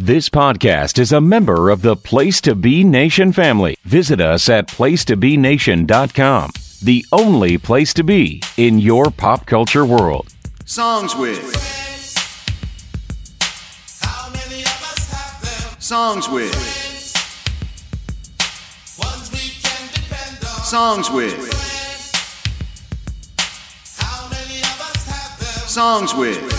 This podcast is a member of the Place to Be Nation family. Visit us at placetobenation.com, the only place to be in your pop culture world. Songs with. Songs with. Songs with. Songs with.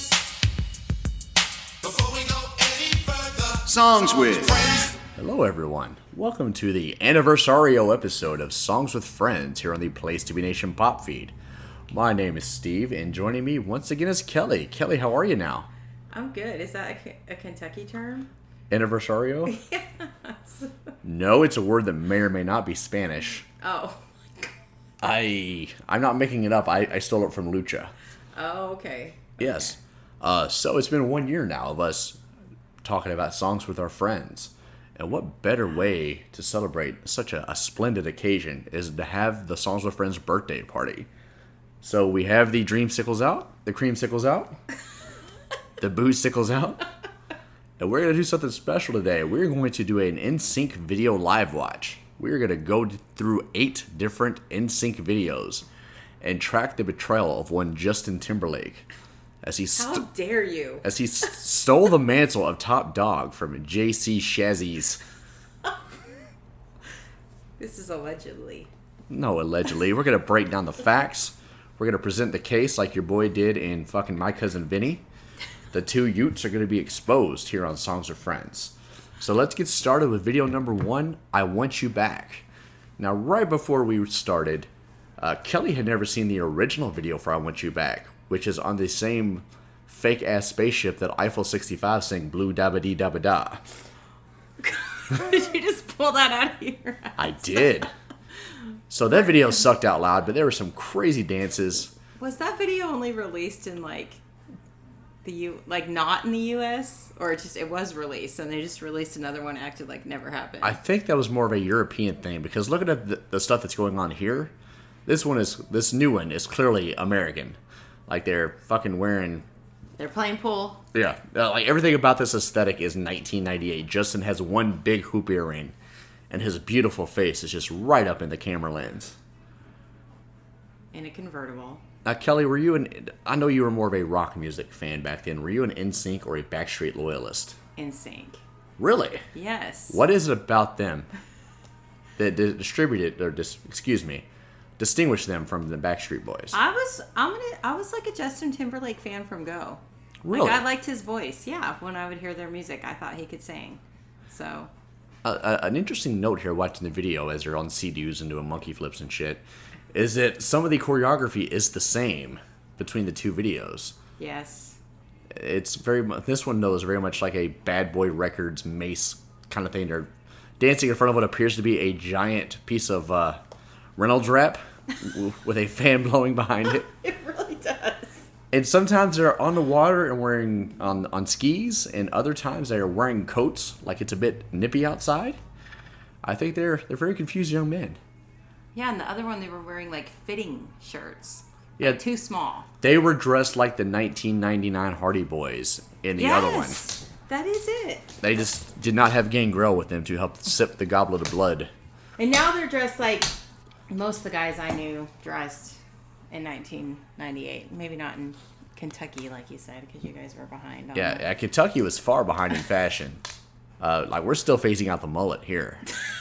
Songs with. Hello everyone, welcome to the anniversario episode of Songs with Friends here on the Place to Be Nation pop feed. My name is Steve, and joining me once again is Kelly. Kelly, how are you now? I'm good. Is that a Kentucky term? Anniversario? Yes. No, it's a word that may or may not be Spanish. Oh. I'm not making it up. I stole it from Lucha. Oh, okay. Yes. So it's been 1 year now of us talking about songs with our friends. And what better way to celebrate such a splendid occasion is to have the Songs with Friends birthday party. So we have the dreamsicles out, the creamsicles out, the boozsicles out, and we're going to do something special today. We're going to do an NSYNC video live watch. We're going to go through 8 different NSYNC videos and track the betrayal of one Justin Timberlake. How dare you? As he stole the mantle of top dog from J.C. Chazes. This is allegedly. No, allegedly. We're going to break down the facts. We're going to present the case like your boy did in fucking My Cousin Vinny. The two Utes are going to be exposed here on Songs with Friends. So let's get started with video number 1, I Want You Back. Now, right before we started, Kelly had never seen the original video for I Want You Back, which is on the same fake-ass spaceship that Eiffel 65 sang Blue Dabba Dee Dabba Da. Did you just pull that out of your ass? I did. So that video sucked out loud, but there were some crazy dances. Was that video only released in not in the US, or it was released and they just released another one, acted like never happened? I think that was more of a European thing, because looking at the stuff that's going on here, this new one is clearly American. Like they're fucking wearing. They're playing pool. Yeah, like everything about this aesthetic is 1998. Justin has one big hoop earring, and his beautiful face is just right up in the camera lens. In a convertible. Now, Kelly, I know you were more of a rock music fan back then. Were you an NSYNC or a Backstreet loyalist? NSYNC. Really? Yes. What is it about them that distinguish them from the Backstreet Boys? I was like a Justin Timberlake fan from Go. Really? Like, I liked his voice. Yeah, when I would hear their music, I thought he could sing. So. An interesting note here watching the video as they're on sea-doos and doing monkey flips and shit is that some of the choreography is the same between the two videos. Yes. It's this one though is very much like a Bad Boy Records Mace kind of thing. They're dancing in front of what appears to be a giant piece of Reynolds wrap with a fan blowing behind it. It really does. And sometimes they're on the water and wearing on skis, and other times they're wearing coats like it's a bit nippy outside. I think they're very confused young men. Yeah, and the other one they were wearing like fitting shirts. Yeah, like, too small. They were dressed like the 1999 Hardy Boys in the other one. That is it. They just did not have Gangrel with them to help sip the goblet of blood. And now they're dressed like most of the guys I knew dressed in 1998. Maybe not in Kentucky, like you said, because you guys were behind on that. Yeah, Kentucky was far behind in fashion. We're still phasing out the mullet here.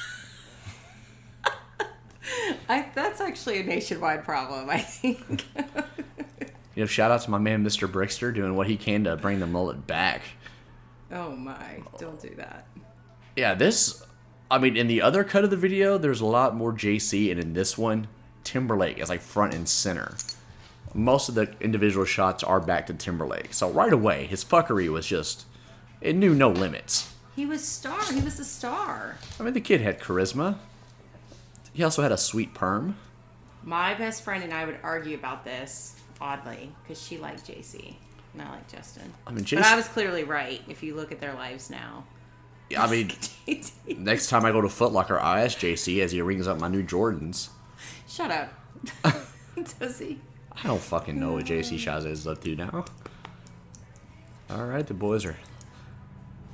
That's actually a nationwide problem, I think. Shout out to my man, Mr. Brickster, doing what he can to bring the mullet back. Oh my, don't do that. Yeah, in the other cut of the video, there's a lot more JC, and in this one, Timberlake is like front and center. Most of the individual shots are back to Timberlake. So right away, his fuckery was it knew no limits. He was a star. I mean, the kid had charisma. He also had a sweet perm. My best friend and I would argue about this, oddly, because she liked JC, and I like Justin. But I was clearly right, if you look at their lives now. I mean, next time I go to Foot Locker, I ask JC as he rings up my new Jordans. Shut up. Does he? I don't fucking know what JC Chazes is up to now. Alright, the boys are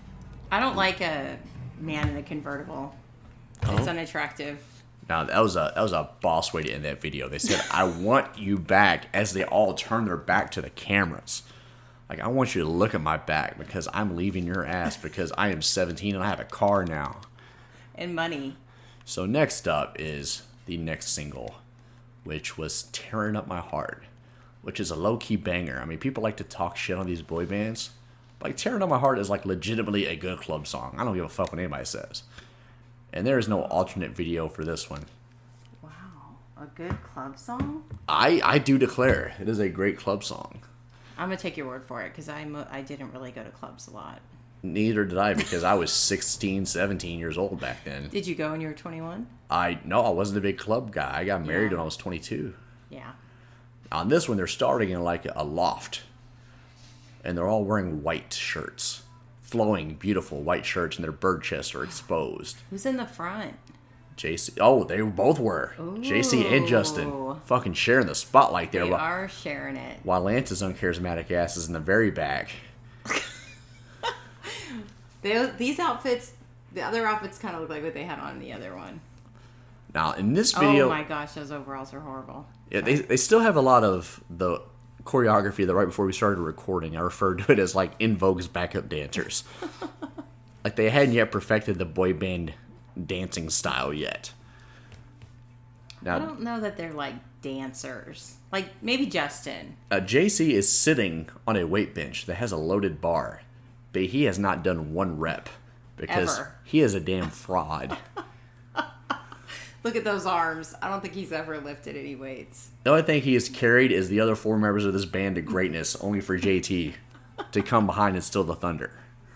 I don't like a man in a convertible. It's unattractive. Now that was a boss way to end that video. They said, "I want you back," as they all turn their back to the cameras. Like, I want you to look at my back because I'm leaving your ass because I am 17 and I have a car now. And money. So next up is the next single, which was "Tearing Up My Heart," which is a low-key banger. I mean, people like to talk shit on these boy bands. But, like, "Tearing Up My Heart" is like legitimately a good club song. I don't give a fuck what anybody says. And there is no alternate video for this one. Wow. A good club song? I do declare it is a great club song. I'm going to take your word for it because I didn't really go to clubs a lot. Neither did I because I was 16, 17 years old back then. Did you go when you were 21? No, I wasn't a big club guy. I got married when I was 22. Yeah. On this one, they're starting in like a loft. And they're all wearing white shirts. Flowing, beautiful white shirts, and their bird chests are exposed. Who's in the front? JC. Oh, they both were. Ooh. JC and Justin. Fucking sharing the spotlight there. They are sharing it. While Lance's uncharismatic ass is in the very back. These outfits, the other outfits kind of look like what they had on the other one. Now, in this video... Oh my gosh, those overalls are horrible. Yeah, they still have a lot of the choreography that right before we started recording, I referred to it as like In Vogue's backup dancers. Like they hadn't yet perfected the boy band dancing style yet. Now, I don't know that they're like dancers. Like maybe Justin. JC is sitting on a weight bench that has a loaded bar, but he has not done one rep because Ever. he is a damn fraud. Look at those arms. I don't think he's ever lifted any weights. The only thing he has carried is the other four members of this band to greatness, only for JT to come behind and steal the thunder.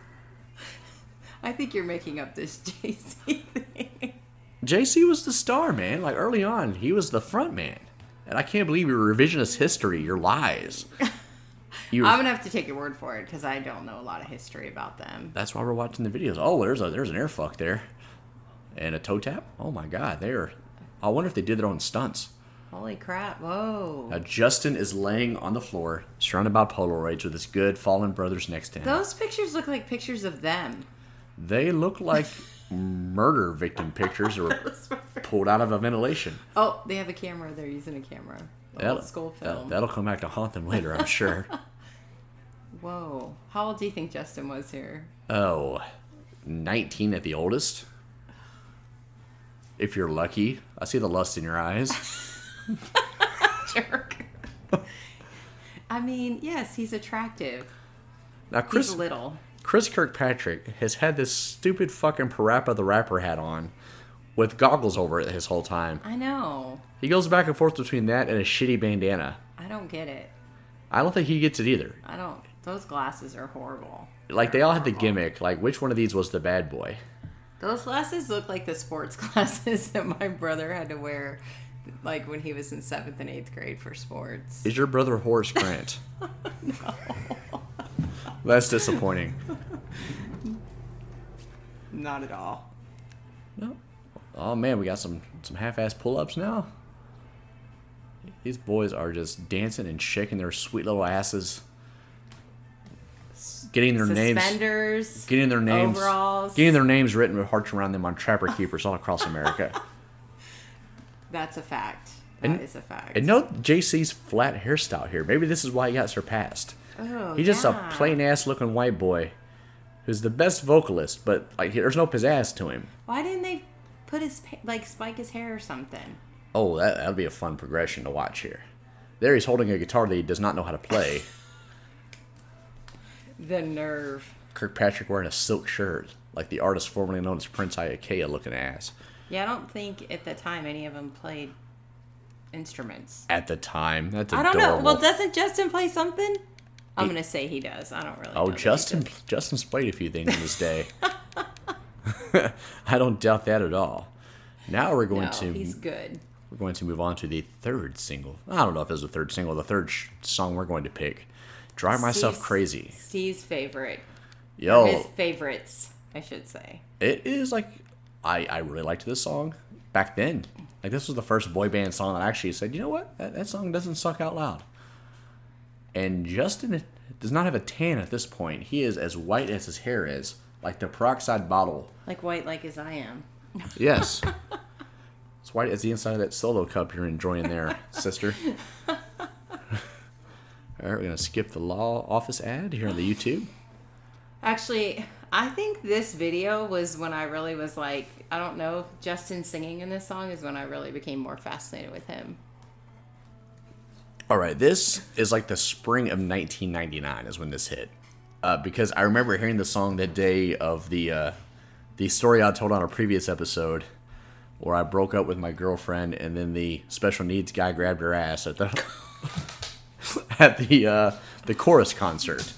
I think you're making up this JC thing. JC was the star, man. Like early on, he was the front man. And I can't believe your revisionist history, your lies. I'm going to have to take your word for it because I don't know a lot of history about them. That's why we're watching the videos. Oh, there's an air fuck there. And a toe tap? Oh my god, I wonder if they did their own stunts. Holy crap, whoa. Now, Justin is laying on the floor, surrounded by Polaroids with his good fallen brothers next to him. Those pictures look like pictures of them. They look like murder victim pictures or pulled out of a ventilation. Oh, they have a camera. They're using a camera. Old school film. That'll come back to haunt them later, I'm sure. Whoa. How old do you think Justin was here? Oh, 19 at the oldest. If you're lucky. I see the lust in your eyes. Jerk. I mean, yes, he's attractive. Now, He's little. Chris Kirkpatrick has had this stupid fucking Parappa the Rapper hat on with goggles over it his whole time. I know. He goes back and forth between that and a shitty bandana. I don't get it. I don't think he gets it either. I don't. Those glasses are horrible. Like, they all had the gimmick. Like, which one of these was the bad boy? Those glasses look like the sports glasses that my brother had to wear, like, when he was in 7th and 8th grade for sports. Is your brother Horace Grant? No. That's disappointing. Not at all. No. Oh, man, we got some half-ass pull-ups now. These boys are just dancing and shaking their sweet little asses. Getting their Suspenders, names, overalls. getting their names written with hearts around them on Trapper Keepers all across America. That's a fact. That is a fact. And note JC's flat hairstyle here. Maybe this is why he got surpassed. Oh, He's just a plain ass looking white boy who's the best vocalist, but like there's no pizzazz to him. Why didn't they put spike his hair or something? Oh, that'll be a fun progression to watch here. There he's holding a guitar that he does not know how to play. The nerve. Kirkpatrick wearing a silk shirt, like the artist formerly known as Prince Iakea looking ass. Yeah, I don't think at the time any of them played instruments. At the time, that's I adorable. don't know. Well, doesn't Justin play something? I'm going to say he does. I don't really know. Oh, Justin's played a few things in his day. I don't doubt that at all. Now we're going to... he's good. We're going to move on to the third single. I don't know if it's the third single. The third song we're going to pick. Drive Myself Crazy. Steve's favorite. Yo. Or his favorites, I should say. It is like... I really liked this song back then. Like, this was the first boy band song that I actually said, you know what? That song doesn't suck out loud. And Justin does not have a tan at this point. He is as white as his hair is. like the peroxide bottle. Like white, like as I am. Yes. It's white as the inside of that Solo cup you're enjoying there, sister. All right, we're going to skip the law office ad here on the YouTube. Actually, I think this video was when I really was like, I don't know, Justin singing in this song is when I really became more fascinated with him. All right, this is like the spring of 1999 is when this hit. Because I remember hearing the song the day of the story I told on a previous episode where I broke up with my girlfriend and then the special needs guy grabbed her ass at the at the chorus concert.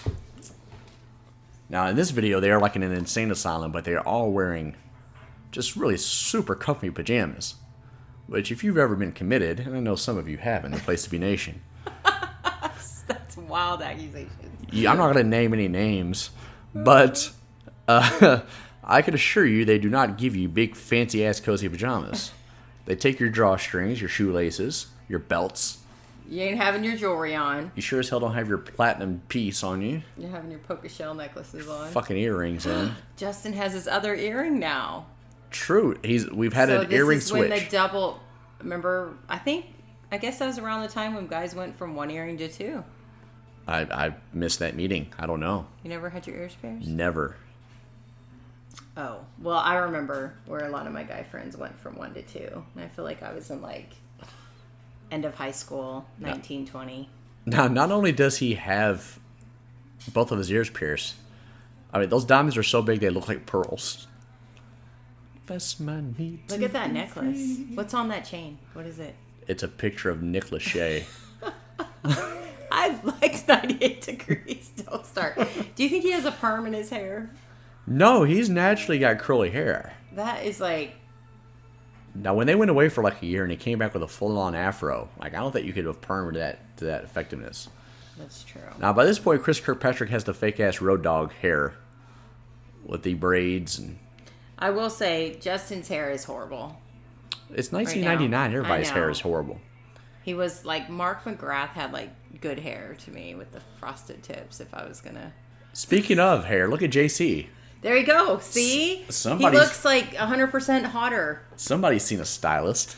Now, in this video, they are like in an insane asylum, but they are all wearing just really super comfy pajamas. Which, if you've ever been committed, and I know some of you have in the Place to Be Nation. That's wild accusations. Yeah, I'm not going to name any names, but I can assure you they do not give you big, fancy-ass cozy pajamas. They take your drawstrings, your shoelaces, your belts. You ain't having your jewelry on. You sure as hell don't have your platinum piece on you. You're having your polka shell necklaces on. Fucking earrings in. Justin has his other earring now. True. We've had an earring switch. When the double, remember, I guess that was around the time when guys went from one earring to two. I missed that meeting. I don't know. You never had your ears pierced? Never. Oh, well, I remember where a lot of my guy friends went from 1 to 2. And I feel like I was in like end of high school, 1920. Now, not only does he have both of his ears pierced, I mean, those diamonds are so big they look like pearls. Best man need Look at that necklace. What's on that chain? What is it? It's a picture of Nick Lachey. I've liked 98 Degrees. Don't start. Do you think he has a perm in his hair? No, he's naturally got curly hair. That is like... Now, when they went away for like a year and he came back with a full-on afro, like I don't think you could have permed to that effectiveness. That's true. Now, by this point, Chris Kirkpatrick has the fake-ass road dog hair with the braids. And I will say, Justin's hair is horrible. It's 1999. Everybody's hair is horrible. He was like, Mark McGrath had like good hair to me with the frosted tips if I was going to... Speaking of hair, look at JC. There you go. See? He looks like 100% hotter. Somebody's seen a stylist.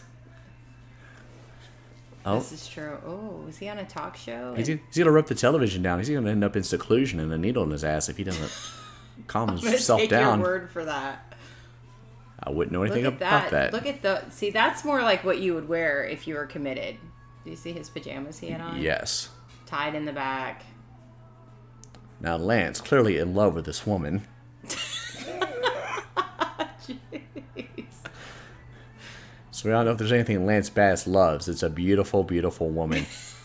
Oh. This is true. Oh, is he on a talk show? He's going to rip the television down. He's going to end up in seclusion and a needle in his ass if he doesn't calm himself down. Take your word for that. I wouldn't know anything about that. Look at the... See, that's more like what you would wear if you were committed. Do you see his pajamas he had on? Yes. Tied in the back. Now, Lance, clearly in love with this woman. So we don't know if there's anything Lance Bass loves. It's a beautiful, beautiful woman.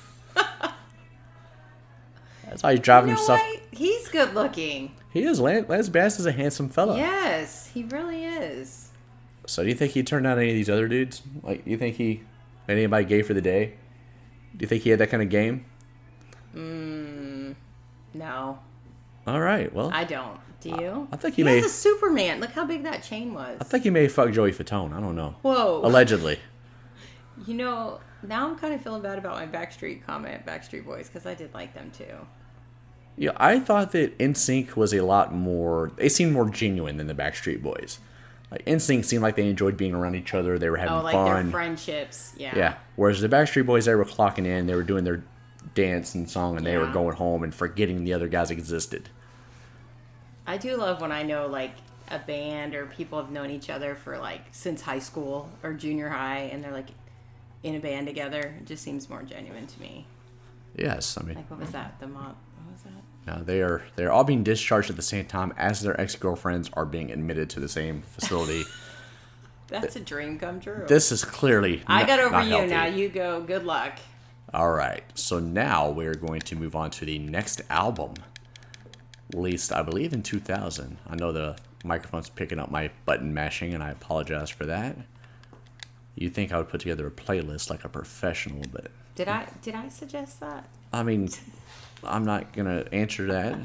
That's how he's driving himself. What? He's good looking. He is. Lance Bass is a handsome fella. Yes, he really is. So do you think he turned down any of these other dudes? Like, do you think he made anybody gay for the day? Do you think he had that kind of game? No. All right, well. I don't. Do you? I think he has a Superman. Look how big that chain was. I think he may fuck Joey Fatone. I don't know. Whoa. Allegedly. You know, now I'm kind of feeling bad about my Backstreet comment, Backstreet Boys, because I did like them too. Yeah, I thought that NSYNC was a lot more... They seemed more genuine than the Backstreet Boys. Like, NSYNC seemed like they enjoyed being around each other. They were having fun. Oh, like their friendships. Yeah. Yeah. Whereas the Backstreet Boys, they were clocking in. They were doing their dance and song, and they were going home and forgetting the other guys existed. I do love when I know, like, a band or people have known each other for, like, since high school or junior high, and they're, like, in a band together. It just seems more genuine to me. Yes, I mean... Like, what was that? What was that? No, they're all being discharged at the same time as their ex-girlfriends are being admitted to the same facility. That's a dream come true. This is clearly I got over not you. healthy. Now you go. Good luck. All right. So now we're going to move on to the next album. Released, I believe, in 2000. I know the microphone's picking up my button mashing, and I apologize for that. You'd think I would put together a playlist like a professional, but... Did I suggest that? I mean, I'm not going to answer that.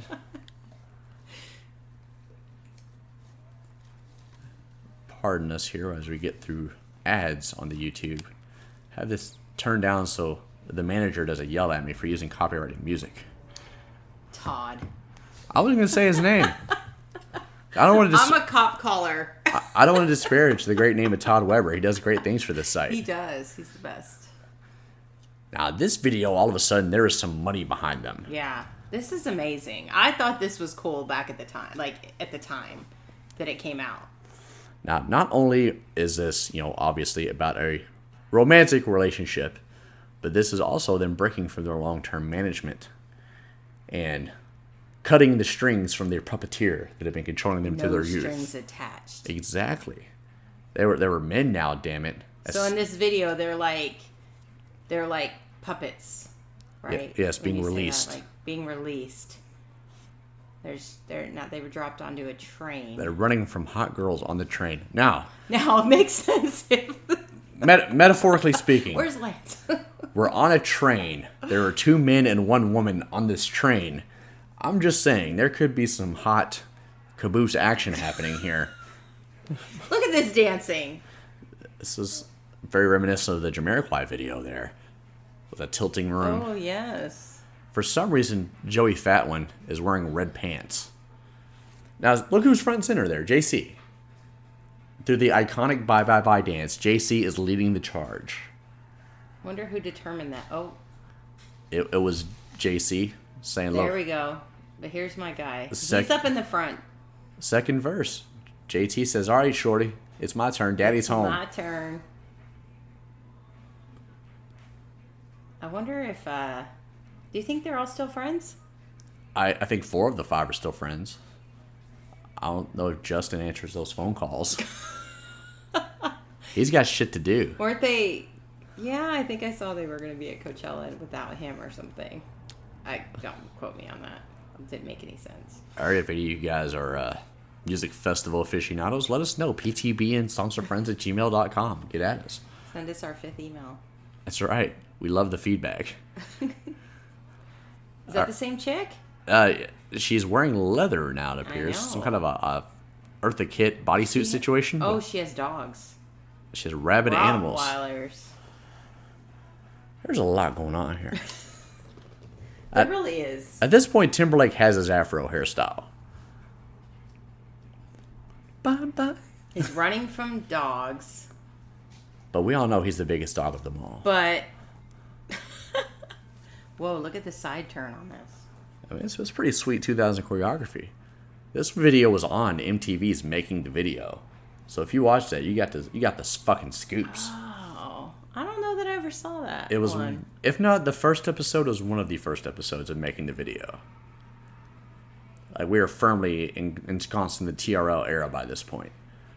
Pardon us here as we get through ads on the YouTube. Have this turned down so the manager doesn't yell at me for using copyrighted music. Todd. I wasn't going to say his name. I don't want to. I'm a cop caller. I don't want to disparage the great name of Todd Weber. He does great things for this site. He does. He's the best. Now, this video, all of a sudden, there is some money behind them. Yeah, this is amazing. I thought this was cool back at the time, that it came out. Now, not only is this, obviously about a romantic relationship, but this is also them breaking from their long-term management and cutting the strings from their puppeteer that have been controlling them through their youth. No strings attached. Exactly. They were men now, damn it. So in this video, they're like puppets, right? Yes, When being you say released. that, like being released. They were dropped onto a train. They're running from hot girls on the train. Now it makes sense. metaphorically speaking, Where's Lance? we're on a train. There are 2 men and 1 woman on this train. I'm just saying, there could be some hot caboose action happening here. Look at this dancing. This is very reminiscent of the Jamiroquai video there, with a tilting room. Oh, yes. For some reason, Joey Fatwin is wearing red pants. Now, look who's front and center there, JC. Through the iconic Bye Bye Bye dance, JC is leading the charge. Wonder who determined that. Oh, It was JC saying, look. there we go. But here's my guy. He's Sec- up in the front. Second verse. JT says, all right, shorty, it's my turn. Daddy's home. My turn. I wonder if, do you think they're all still friends? I think 4 of the 5 are still friends. I don't know if Justin answers those phone calls. He's got shit to do. Weren't they? Yeah, I think I saw they were going to be at Coachella without him or something. Don't quote me on that. It didn't make any sense. All right, if any of you guys are music festival aficionados, let us know. PTB and songsforfriends@gmail.com. Get at us. Send us our 5th email. That's right. We love the feedback. Is that the same chick? She's wearing leather now, it appears. know. Some kind of a Eartha Kitt bodysuit situation. Oh, she has dogs. She has rabid animals. Rottweilers. There's a lot going on here. It really is. At this point, Timberlake has his afro hairstyle. Bye-bye. He's running from dogs, But we all know he's the biggest dog of them all. but... Whoa, look at the side turn on this. I mean, it's pretty sweet 2000 choreography. This video was on MTV's Making the Video. So if you watched that, you got the fucking scoops. Oh, I don't know that I ever saw that. It was, one. if not the first episode, it was one of the first episodes of Making the Video. Like, we are firmly ensconced in the TRL era by this point.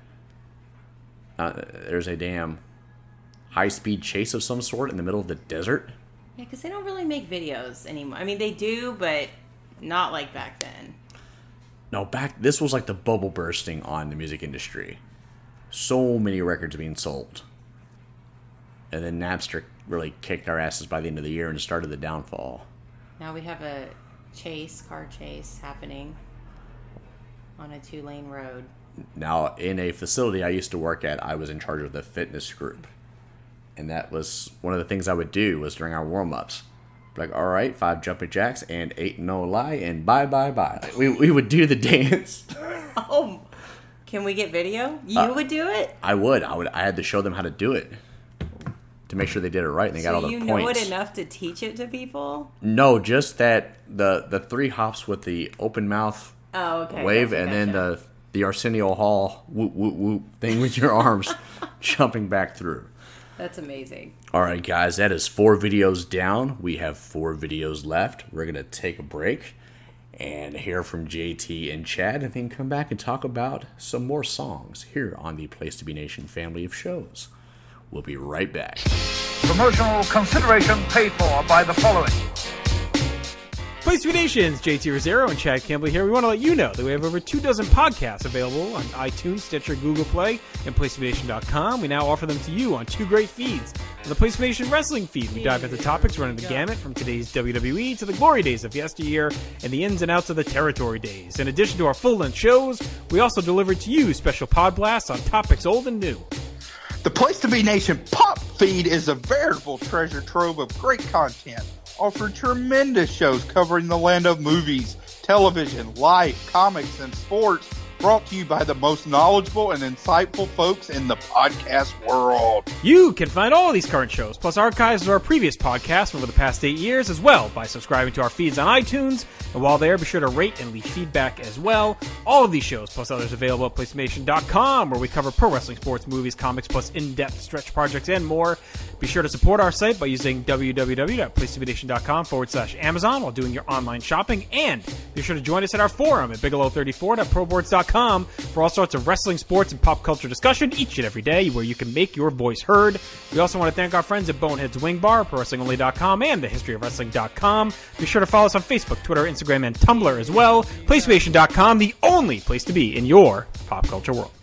There's a damn high-speed chase of some sort in the middle of the desert. Yeah, because they don't really make videos anymore. I mean, they do, but not like back then. No, this was like the bubble bursting on the music industry. So many records being sold. And then Napster really kicked our asses by the end of the year and started the downfall. Now we have a car chase happening on a 2-lane road. Now, in a facility I used to work at, I was in charge of the fitness group. And that was one of the things I would do was during our warm-ups. Like, all right, 5 jumping jacks and 8 no lie and bye. Like, we would do the dance. Oh, can we get video? You would do it? I would. I had to show them how to do it to make sure they did it right and they got all the So points. you know it enough to teach it to people? No, just that the 3 hops with the open mouth wave gotcha, and then the Arsenio Hall whoop whoop whoop thing with your arms jumping back through. That's amazing. All right, guys, that is 4 videos down. We have 4 videos left. We're going to take a break and hear from JT and Chad and then come back and talk about some more songs here on the Place to Be Nation family of shows. We'll be right back. Promotional consideration paid for by the following. Place to Be Nations, JT Rosero and Chad Campbell here. We want to let you know that we have over 24 podcasts available on iTunes, Stitcher, Google Play, and PlaceToBeNation.com. We now offer them to you on 2 great feeds. On the Place to Be Nation Wrestling feed, we dive into topics running the gamut from today's WWE to the glory days of yesteryear and the ins and outs of the territory days. In addition to our full-length shows, we also deliver to you special pod blasts on topics old and new. The Place to Be Nation Pop feed is a veritable treasure trove of great content. Offer tremendous shows covering the land of movies, television, life, comics, and sports. brought to you by the most knowledgeable and insightful folks in the podcast world. You can find all of these current shows, plus archives of our previous podcasts from over the past 8 years as well by subscribing to our feeds on iTunes. And while there, be sure to rate and leave feedback as well. All of these shows, plus others available at PlayStation.com, where we cover pro wrestling, sports, movies, comics, plus in-depth stretch projects and more. Be sure to support our site by using www.PlayStationNation.com/Amazon while doing your online shopping. And be sure to join us at our forum at Bigelow34.proboards.com for all sorts of wrestling, sports, and pop culture discussion each and every day where you can make your voice heard. We also want to thank our friends at Bonehead's Wing Bar, ProWrestlingOnly.com, and TheHistoryOfWrestling.com. Be sure to follow us on Facebook, Twitter, Instagram, and Tumblr as well. PlayStation.com, the only place to be in your pop culture world.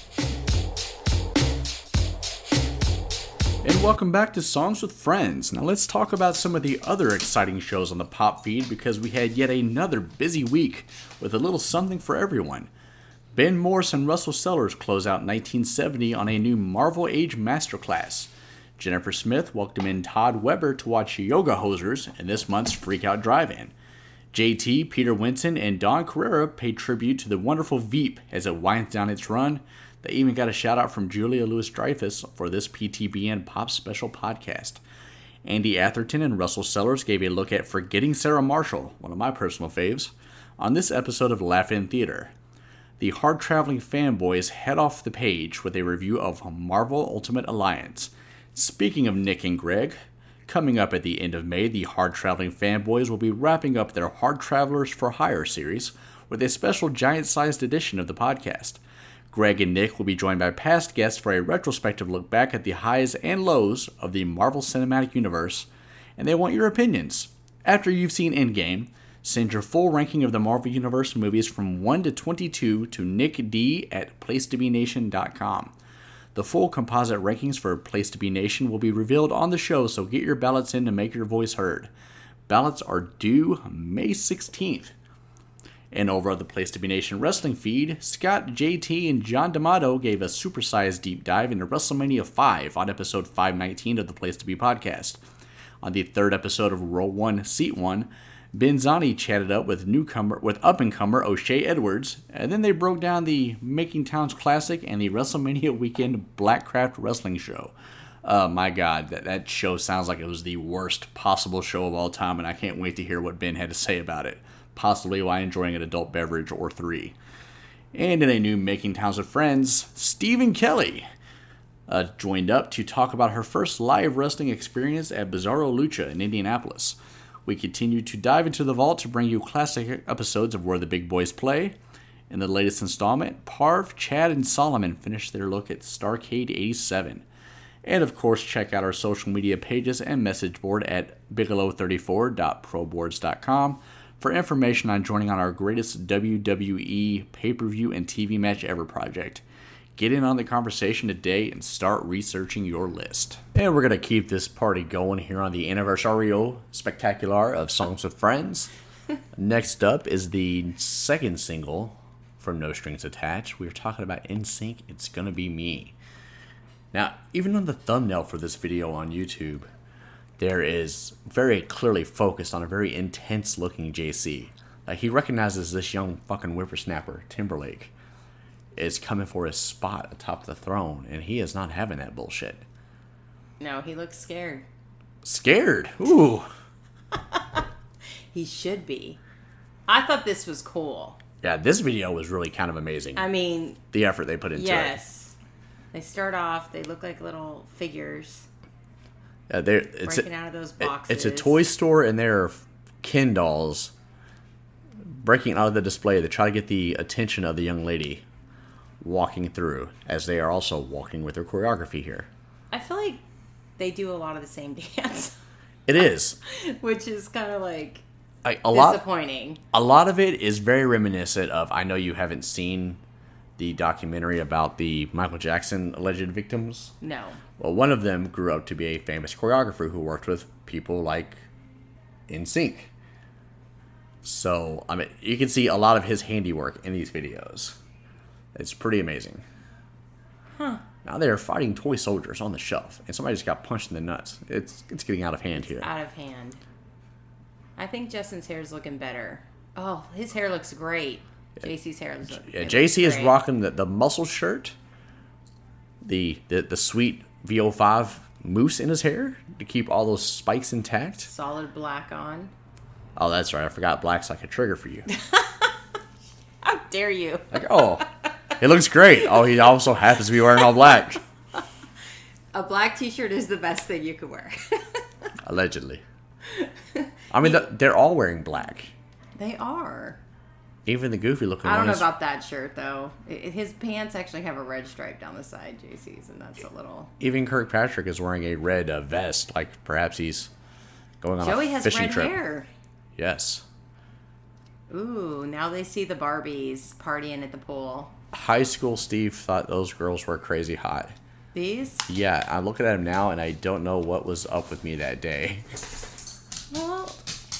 And welcome back to Songs with Friends. Now let's talk about some of the other exciting shows on the Pop feed because we had yet another busy week with a little something for everyone. Ben Morris and Russell Sellers close out 1970 on a new Marvel Age masterclass. Jennifer Smith welcomed in Todd Weber to watch Yoga Hosers in this month's Freak Out Drive-In. JT, Peter Winton, and Don Carrera paid tribute to the wonderful Veep as it winds down its run. They even got a shout out from Julia Louis-Dreyfus for this PTBN Pop Special podcast. Andy Atherton and Russell Sellers gave a look at Forgetting Sarah Marshall, one of my personal faves, on this episode of Laugh-In Theater. The hard-traveling fanboys head off the page with a review of Marvel Ultimate Alliance. Speaking of Nick and Greg, coming up at the end of May, the hard-traveling fanboys will be wrapping up their Hard Travelers for Hire series with a special giant-sized edition of the podcast. Greg and Nick will be joined by past guests for a retrospective look back at the highs and lows of the Marvel Cinematic Universe, and they want your opinions. After you've seen Endgame, send your full ranking of the Marvel Universe movies from 1 to 22 to Nick D at PlacetoBeNation.com. The full composite rankings for Place to Be Nation will be revealed on the show, so get your ballots in to make your voice heard. Ballots are due May 16th. And over at the Place to Be Nation wrestling feed, Scott, JT, and John D'Amato gave a supersized deep dive into WrestleMania 5 on episode 519 of the Place to Be podcast. On the third episode of Row 1, Seat 1, Ben Zani chatted up with up-and-comer O'Shea Edwards, and then they broke down the Making Towns Classic and the WrestleMania Weekend Blackcraft Wrestling Show. My God, that show sounds like it was the worst possible show of all time, and I can't wait to hear what Ben had to say about it. Possibly while enjoying an adult beverage or 3. And in a new Making Towns with Friends, Stephen Kelly joined up to talk about her first live wrestling experience at Bizarro Lucha in Indianapolis. We continue to dive into the vault to bring you classic episodes of Where the Big Boys Play. In the latest installment, Parv, Chad, and Solomon finish their look at Starrcade 87. And of course, check out our social media pages and message board at Bigelow34.proboards.com for information on joining on our greatest WWE pay-per-view and TV match ever project. Get in on the conversation today and start researching your list. And we're going to keep this party going here on the Anniversario Spectacular of Songs with Friends. Next up is the second single from No Strings Attached. We are talking about NSYNC, It's Gonna Be Me. Now, even on the thumbnail for this video on YouTube, there is very clearly focused on a very intense-looking JC. Like, he recognizes this young fucking whippersnapper, Timberlake, is coming for his spot atop the throne, and he is not having that bullshit. No, he looks scared. Scared? Ooh. He should be. I thought this was cool. Yeah, this video was really kind of amazing. I mean... the effort they put into it. Yes. They start off, they look like little figures. Breaking out of those boxes. It's a toy store, and there are Ken dolls breaking out of the display to try to get the attention of the young lady walking through, as they are also walking with their choreography here. I feel like they do a lot of the same dance. It is. Which is kind of like disappointing. A lot of it is very reminiscent of, I know you haven't seen the documentary about the Michael Jackson alleged victims. No. Well, one of them grew up to be a famous choreographer who worked with people like NSYNC. So, I mean, you can see a lot of his handiwork in these videos. It's pretty amazing. Huh. Now they are fighting toy soldiers on the shelf, and somebody just got punched in the nuts. It's getting out of hand here. Out of hand. I think Justin's hair is looking better. Oh, his hair looks great. JC's hair is Yeah, JC is rocking the muscle shirt, the sweet VO5 mousse in his hair to keep all those spikes intact. solid black on. Oh, that's right. I forgot black's like a trigger for you. How dare you? Like, oh, it looks great. Oh, he also happens to be wearing all black. A black t-shirt is the best thing you could wear. Allegedly. I mean, they're all wearing black. They are. Even the goofy looking I don't know ones. about that shirt though. His pants actually have a red stripe down the side, JC's, and that's a little. Even Kirkpatrick is wearing a red vest, like perhaps he's going on Joey a has fishing red trip. hair. Yes. Ooh, now they see the Barbies partying at the pool. High school Steve thought those girls were crazy hot. These? Yeah, I'm looking at him now, and I don't know what was up with me that day. Well,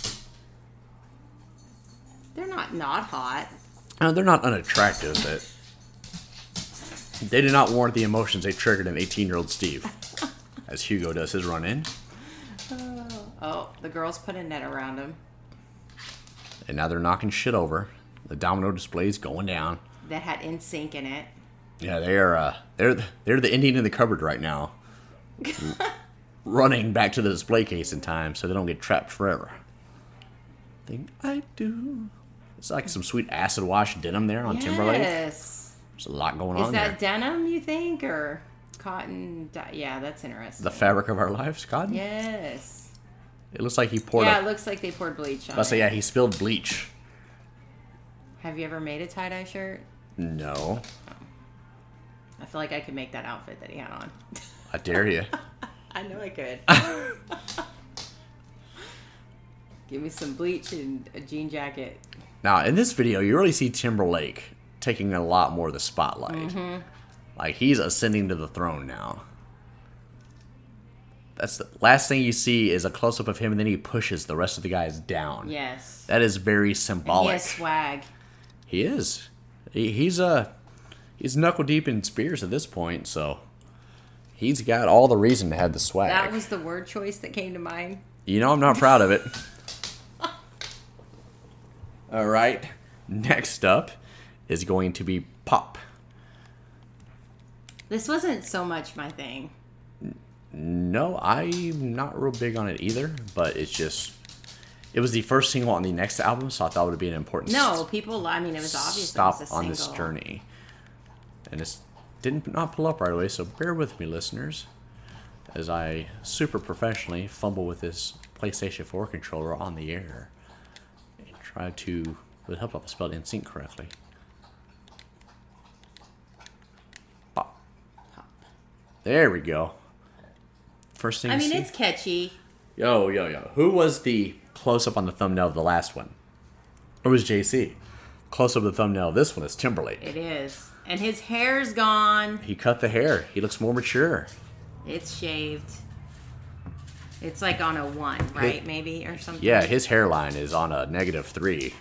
they're not hot. They're not unattractive, but they did not warrant the emotions they triggered in 18-year-old Steve. As Hugo does his run-in. Oh, the girls put a net around him. And now they're knocking shit over. The domino display's going down. That had NSYNC in it. Yeah, they are. They're the Indian in the cupboard right now, running back to the display case in time so they don't get trapped forever. Think I do. It's like some sweet acid wash denim there on Timberlake. Yes. There's a lot going Is on that there. denim, you think, or cotton? Yeah, that's interesting. The fabric of our lives, cotton. Yes. It looks like he poured. Yeah, it looks like they poured bleach on I say, it. yeah, he spilled bleach. Have you ever made a tie-dye shirt? No, I feel like I could make that outfit that he had on. I dare you. I know I could. Give me some bleach and a jean jacket. Now, in this video, you really see Timberlake taking a lot more of the spotlight. Mm-hmm. Like, he's ascending to the throne now. That's the last thing you see is a close-up of him, and then he pushes the rest of the guys down. Yes. That is very And he symbolic. has swag. He is. He's knuckle deep in Spears at this point, so he's got all the reason to have the swag. That was the word choice that came to mind. You know, I'm not proud of it. All right. Next up is going to be Pop. This wasn't so much my thing. No, I'm not real big on it either, but it was the first single on the next album, so I thought it would be an important No, people, I mean, it was obvious stop it was a on this single. journey. And it didn't not pull up right away, so bear with me, listeners, as I super professionally fumble with this PlayStation 4 controller on the air and try to, it would help if I spelled NSYNC correctly. Pop. There we go. First thing I you mean, see. it's catchy. Yo. Who was the close-up on the thumbnail of the last one? Or was JC? Close-up of the thumbnail of this one is Timberlake. It is. And his hair's gone. He cut the hair. He looks more mature. It's shaved. It's like on a 1, right? Maybe, or something. Yeah, his hairline is on a -3.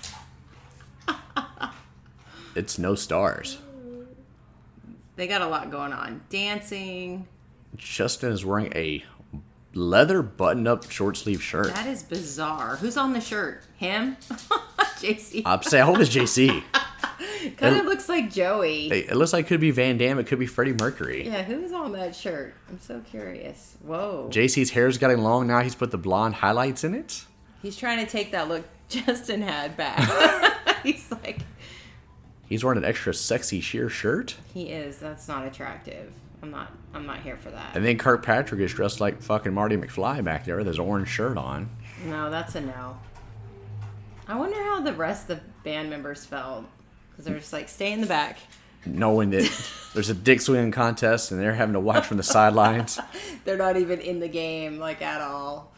It's no stars. They got a lot going on. Dancing. Justin is wearing a leather button-up short-sleeve shirt. That is bizarre. Who's on the shirt? Him? JC. I'm saying, how old is JC? Kind of looks like Joey. It looks like it could be Van Damme. It could be Freddie Mercury. Yeah, who's on that shirt? I'm so curious. Whoa. JC's hair's getting long now. He's put the blonde highlights in it. He's trying to take that look Justin had back. He's like, He's wearing an extra sexy sheer shirt. he is. That's not attractive. I'm not here for that. And then Kirkpatrick is dressed like fucking Marty McFly back there with his orange shirt on. No, that's a no. I wonder how the rest of the band members felt. Because they're just like, stay in the back. Knowing that there's a dick swinging contest and they're having to watch from the sidelines. They're not even in the game, like, at all.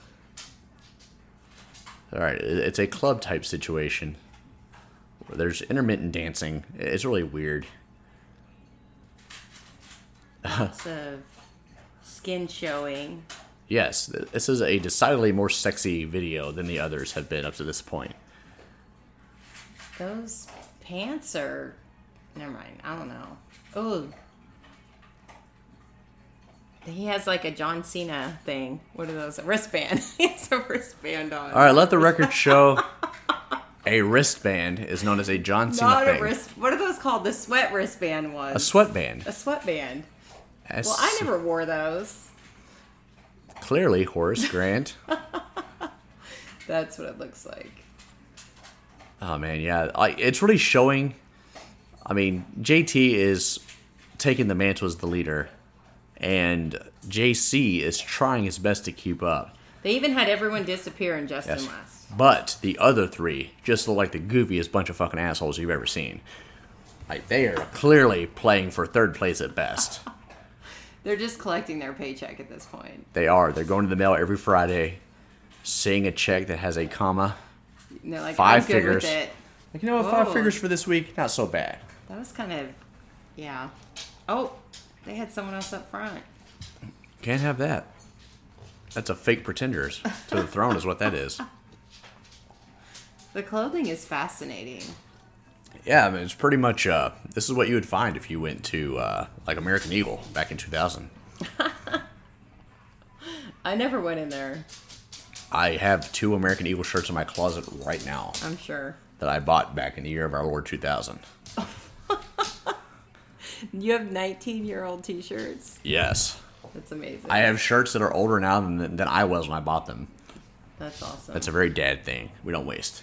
All right, it's a club type situation. Where there's intermittent dancing. It's really weird. Lots of skin showing. Yes, this is a decidedly more sexy video than the others have been up to this point. Those pants are... Never mind. I don't know. Oh. He has like a John Cena thing. What are those? A wristband. He has a wristband on. All right, let the record show A wristband is known as a John Cena Not thing. a wrist. What are those called? The sweat wristband was. A sweatband. A sweatband. That's Well, I never wore those. clearly Horace Grant. That's what it looks like. Oh man, yeah, it's really showing. I mean, JT is taking the mantle as the leader, and JC is trying his best to keep up. They even had everyone disappear in Just and Yes. West. But the other three just look like the goofiest bunch of fucking assholes you've ever seen. Like, they are clearly playing for third place at best. They're just collecting their paycheck at this point. They are. They're going to the mail every Friday, seeing a check that has a comma. And they're like, 5 I'm good figures. with it. Like, you know what, 5 Whoa. figures for this week? Not so bad. That was kind of, yeah. Oh, they had someone else up front. Can't have that. That's a fake pretenders to the throne is what that is. The clothing is fascinating. Yeah, I mean, it's pretty much, this is what you would find if you went to, like, American Eagle back in 2000. I never went in there, I have 2 American Eagle shirts in my closet right now I'm sure. that I bought back in the year of our Lord 2000. You have 19-year-old t-shirts? Yes. That's amazing. I have shirts that are older now than I was when I bought them. That's awesome. That's a very dad thing. We don't waste.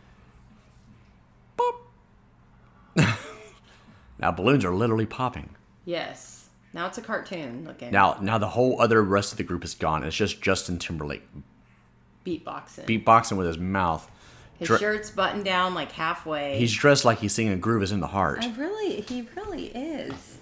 Now, balloons are literally popping. Yes. Now it's a cartoon looking. Now the whole other rest of the group is gone. It's just Justin Timberlake Beatboxing. beatboxing with his mouth. His Dre- shirt's buttoned down like halfway. He's dressed like he's singing "A Groove Is in the Heart." He really is.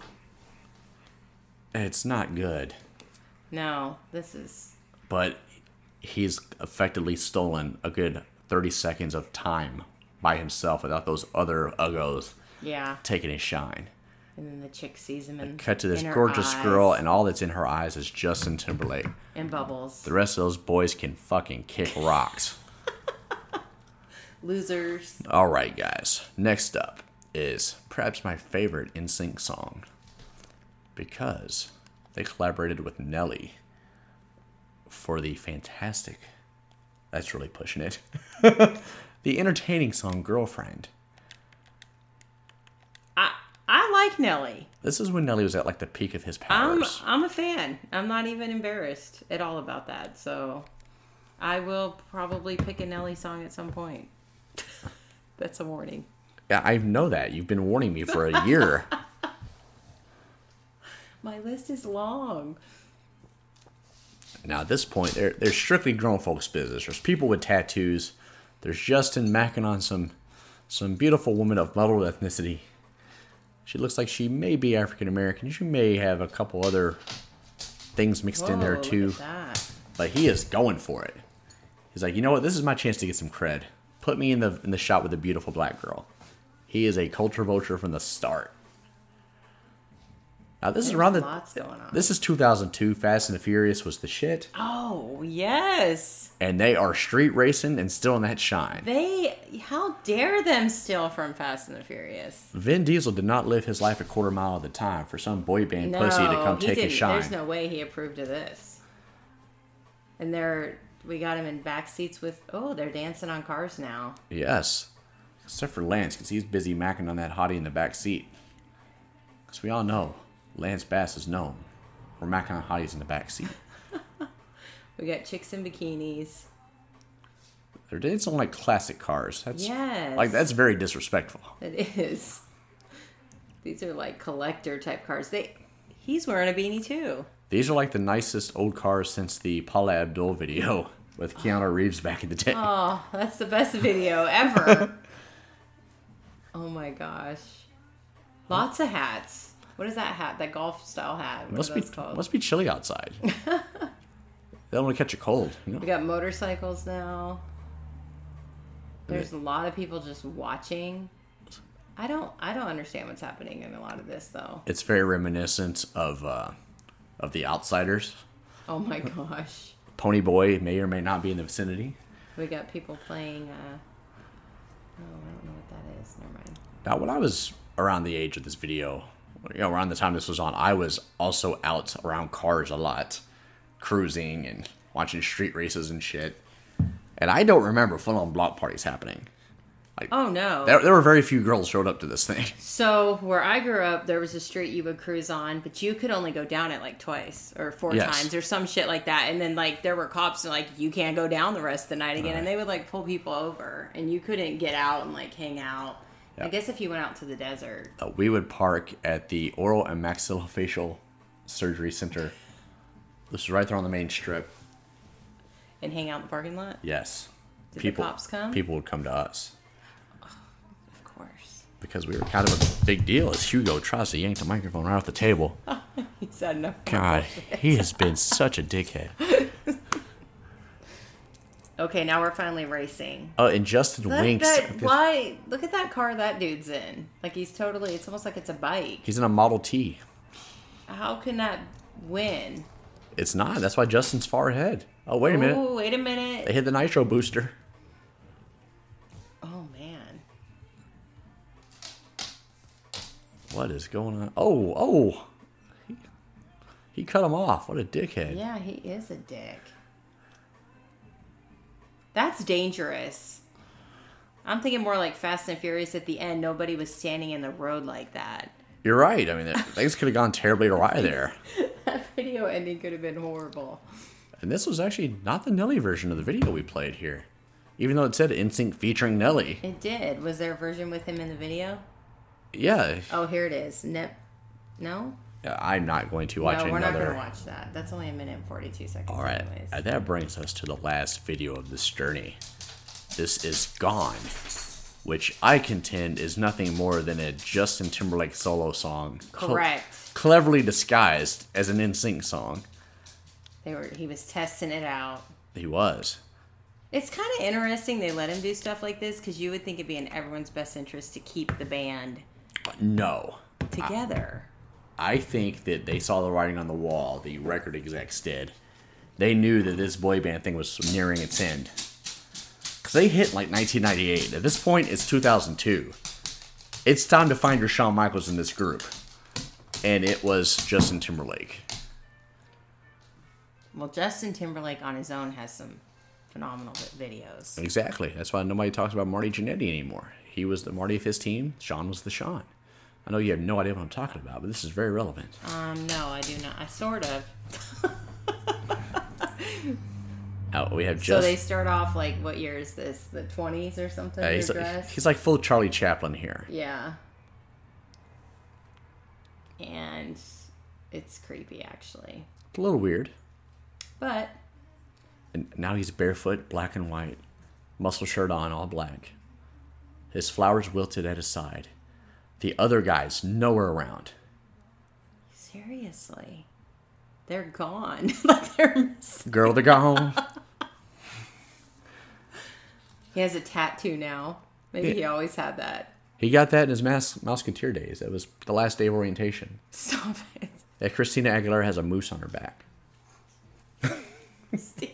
It's not good, No, this is. but he's effectively stolen a good 30 seconds of time by himself without those other uggos Yeah. taking his shine. And then the chick sees him and Cut to this in her gorgeous eyes girl, and all that's in her eyes is Justin Timberlake. and Bubbles. The rest of those boys can fucking kick rocks. Losers. All right, guys. Next up is perhaps my favorite NSYNC song because they collaborated with Nelly for the fantastic, that's really pushing it, the entertaining song Girlfriend. I like Nelly. This is when Nelly was at like the peak of his powers. I'm a fan. I'm not even embarrassed at all about that. So I will probably pick a Nelly song at some point. That's a warning. Yeah, I know that. You've been warning me for a year. My list is long. Now, at this point, they're strictly grown folks' business. There's people with tattoos. There's Justin macking on some beautiful woman of muddled ethnicity. She looks like she may be African American. She may have a couple other things mixed in there Whoa, too. Look at that. But he is going for it. He's like, you know what? This is my chance to get some cred. Put me in the shot with a beautiful black girl. He is a culture vulture from the start. Now this is There's around the. lots going on. This is 2002. Fast and the Furious was the shit, Oh, yes. and they are street racing and still in that shine. How dare them steal from Fast and the Furious? Vin Diesel did not live his life a quarter mile at a time for some boy band pussy to come he take his didn't. shine. There's no way he approved of this. And we got him in back seats with, they're dancing on cars now. Yes, except for Lance, because he's busy macking on that hottie in the back seat. Because we all know Lance Bass is known for macking on hotties in the back seat. We got chicks in bikinis. They're dancing on like classic cars. Yes. That's very disrespectful. It is. These are like collector type cars. He's wearing a beanie too. These are like the nicest old cars since the Paula Abdul video with Keanu Reeves back in the day. Oh, that's the best video ever. Oh my gosh. Lots of hats. What is that hat? That golf style hat? What are those called? Must be chilly outside. They don't want to catch a cold. You know? We got motorcycles now. There's a lot of people just watching. I don't understand what's happening in a lot of this though. It's very reminiscent of The Outsiders. Oh my gosh. Pony Boy may or may not be in the vicinity. We got people playing I don't know what that is. Never mind. Now, when I was around the age of this video, around the time this was on, I was also out around cars a lot, cruising and watching street races and shit. And I don't remember full-on block parties happening. Oh, no. There were very few girls showed up to this thing. So where I grew up, there was a street you would cruise on, but you could only go down it like twice or four Yes. times or some shit like that. And then like there were cops and like you can't go down the rest of the night again, and they would like pull people over, and you couldn't get out and like hang out. I guess if you went out to the desert. We would park at the Oral and Maxillofacial Surgery Center. This is right there on the main strip. And hang out in the parking lot? Yes. Did the cops come? People would come to us. Of course. Because we were kind of a big deal as Hugo tries to yank the microphone right off the table. He's had enough. God, he has been such a dickhead. Okay, now we're finally racing. Oh, and Justin winks. Why? Look at that car that dude's in. Like he's totally, it's almost like it's a bike. He's in a Model T. How can that win? It's not. That's why Justin's far ahead. Oh, wait a minute. Oh, wait a minute. They hit the nitro booster. Oh, man. What is going on? Oh. He cut him off. What a dickhead. Yeah, he is a dick. That's dangerous. I'm thinking more like Fast and Furious at the end. Nobody was standing in the road like that. You're right. I mean, things could have gone terribly awry there. That video ending could have been horrible. And this was actually not the Nelly version of the video we played here. Even though it said NSYNC featuring Nelly. It did. Was there a version with him in the video? Yeah. Oh, here it is. No? I'm not going to watch no, we're another. not going to watch that. That's only 1 minute and 42 seconds. All right. Anyways. That brings us to the last video of this journey. This is Gone, which I contend is nothing more than a Justin Timberlake solo song. Correct. Cleverly disguised as an NSYNC song. He was testing it out. He was. It's kind of interesting they let him do stuff like this because you would think it'd be in everyone's best interest to keep the band No. together. I think that they saw the writing on the wall, the record execs did. They knew that this boy band thing was nearing its end. Because they hit like 1998. At this point, it's 2002. It's time to find your Shawn Michaels in this group. And it was Justin Timberlake. Well, Justin Timberlake on his own has some phenomenal videos. Exactly. That's why nobody talks about Marty Jannetty anymore. He was the Marty of his team. Sean was the Sean. I know you have no idea what I'm talking about, but this is very relevant. No, I do not. I sort of. We have So they start off like, what year is this? The 20s or something? He's like full Charlie Chaplin here. Yeah. And it's creepy, actually. It's a little weird. But And now he's barefoot, black and white, muscle shirt on, all black. His flowers wilted at his side. The other guys nowhere around. seriously, they're gone. Like they're missing. Girl, they're gone. He has a tattoo now. Maybe he always had that. He got that in his Musketeer days. That was the last day of orientation. Stop it. Yeah, Christina Aguilera has a moose on her back. Steve.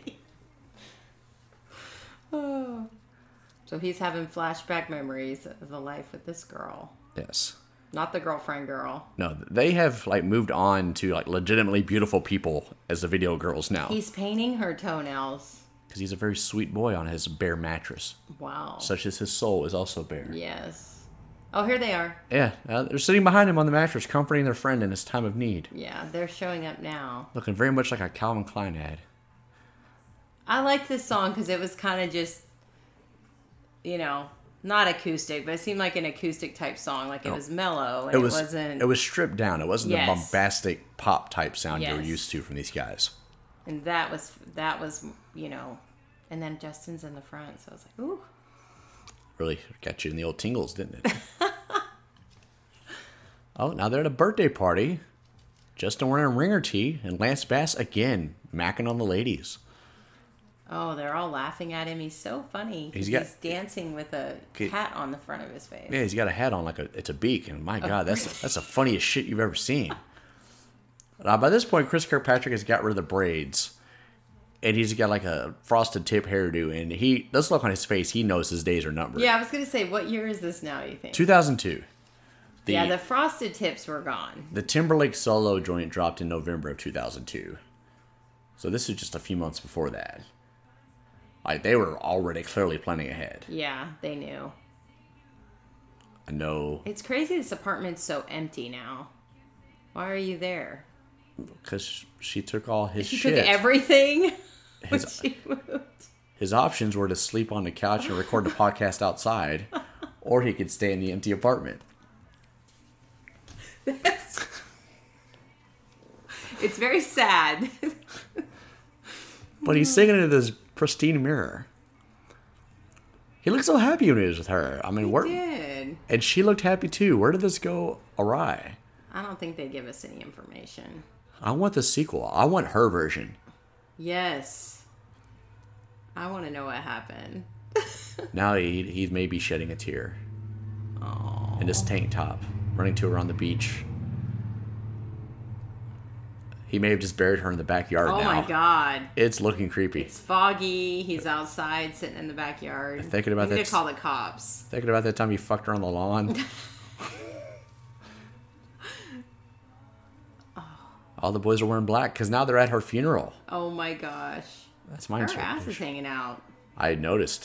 Oh. So he's having flashback memories of the life with this girl. Yes. Not the girlfriend girl. No, they have like moved on to like legitimately beautiful people as the video girls now. He's painting her toenails. Because he's a very sweet boy on his bare mattress. Wow. Such as his soul is also bare. Yes. Oh, here they are. Yeah, they're sitting behind him on the mattress, comforting their friend in his time of need. Yeah, they're showing up now. Looking very much like a Calvin Klein ad. I like this song because it was kind of just, you know, not acoustic, but it seemed like an acoustic type song. Like it was mellow and it wasn't. It was stripped down. It wasn't Yes. the bombastic pop type sound you're Yes. used to from these guys. And that was, you know, and then Justin's in the front, so I was like, ooh. Really got you in the old tingles, didn't it? Oh, now they're at a birthday party. Justin wearing ringer tee, and Lance Bass again macking on the ladies. Oh, they're all laughing at him. He's so funny. He's dancing with a hat on the front of his face. Yeah, he's got a hat on like it's a beak, and my God, that's the funniest shit you've ever seen. By this point, Chris Kirkpatrick has got rid of the braids, and he's got like a frosted tip hairdo, and he does look on his face. He knows his days are numbered. Yeah, I was gonna say, what year is this now? You think? 2002. Yeah, the frosted tips were gone. The Timberlake solo joint dropped in November of 2002. So this is just a few months before that. Like, they were already clearly planning ahead. Yeah, they knew. I know, It's crazy this apartment's so empty now. Why are you there? because she took all his She shit. took everything when His- she moved. His options were to sleep on the couch and record the podcast outside, or he could stay in the empty apartment. It's very sad. But he's singing into this pristine mirror. He looked so happy when he was with her. I mean, where, Did. and she looked happy too. Where did this go awry? I don't think they give us any information. I want the sequel. I want her version. Yes. I want to know what happened. Now he's maybe shedding a tear. In his tank top, running to her on the beach. He may have just buried her in the backyard Oh now. my god. It's looking creepy. It's foggy. He's outside sitting in the backyard. Thinking about We need that- to call the cops. Thinking about that time you fucked her on the lawn. All the boys are wearing black because now they're at her funeral. Oh my gosh. That's my Her ass is interpretation. hanging out. I had noticed.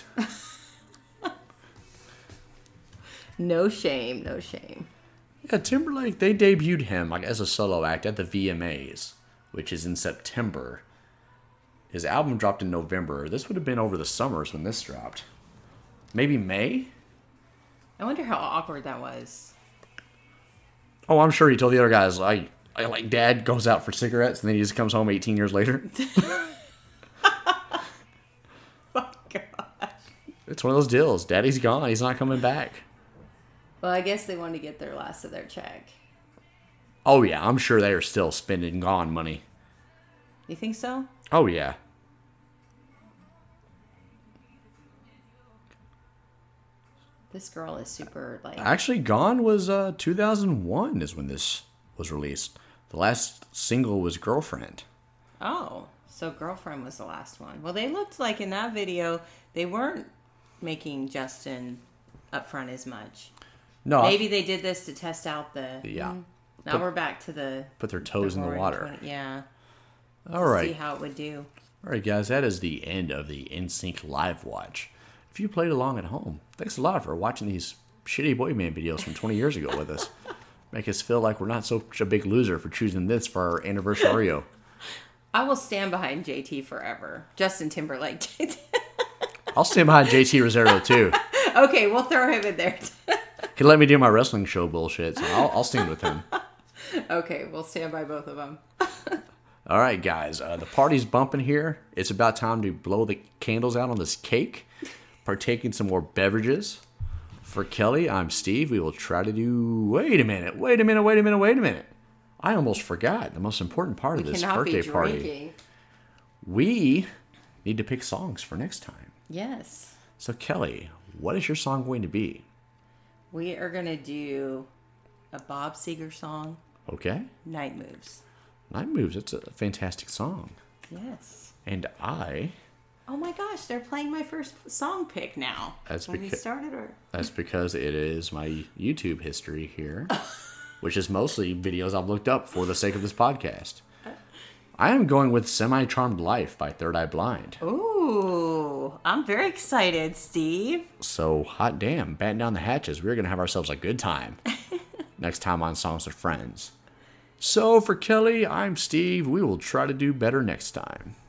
No shame. No shame. Yeah, Timberlake, they debuted him like as a solo act at the VMAs, which is in September. His album dropped in November. This would have been over the summers when this dropped. Maybe May? I wonder how awkward that was. Oh, I'm sure he told the other guys, like Dad goes out for cigarettes and then he just comes home 18 years later. Oh god. It's one of those deals. Daddy's gone. He's not coming back. Well, I guess they wanted to get their last of their check. Oh, yeah. I'm sure they are still spending gone money. You think so? Oh, yeah. This girl is super like. Actually, Gone was 2001 is when this was released. The last single was Girlfriend. Oh, so Girlfriend was the last one. Well, they looked like in that video they weren't making Justin up front as much. No, Maybe they did this to test out the. Yeah. Now we're back to the. put their toes in the Roaring water. 20 yeah. All See right. how it would do. All right, guys, that is the end of the NSYNC live watch. If you played along at home, thanks a lot for watching these shitty boy band videos from 20 years ago with us. Make us feel like we're not such a big loser for choosing this for our anniversary. I will stand behind JT forever. Justin Timberlake. I'll stand behind JT Rosero too. Okay, we'll throw him in there. He let me do my wrestling show bullshit, so I'll stand with him. Okay, we'll stand by both of them. All right, guys, the party's bumping here. It's about time to blow the candles out on this cake, partake in some more beverages. For Kelly, I'm Steve. We will try to do... Wait a minute. I almost forgot the most important part of this Cannot birthday be party. drinking. We need to pick songs for next time. Yes. So, Kelly, what is your song going to be? We are going to do a Bob Seger song, Okay. Night Moves. Night Moves. It's a fantastic song. Yes. And I... Oh my gosh, they're playing my first song pick now. That's when we because- started or That's because it is my YouTube history here, which is mostly videos I've looked up for the sake of this podcast. I am going with Semi-Charmed Life by Third Eye Blind. Ooh, I'm very excited, Steve. So, hot damn, batten down the hatches. We're going to have ourselves a good time next time on Songs with Friends. So, for Kelly, I'm Steve. We will try to do better next time.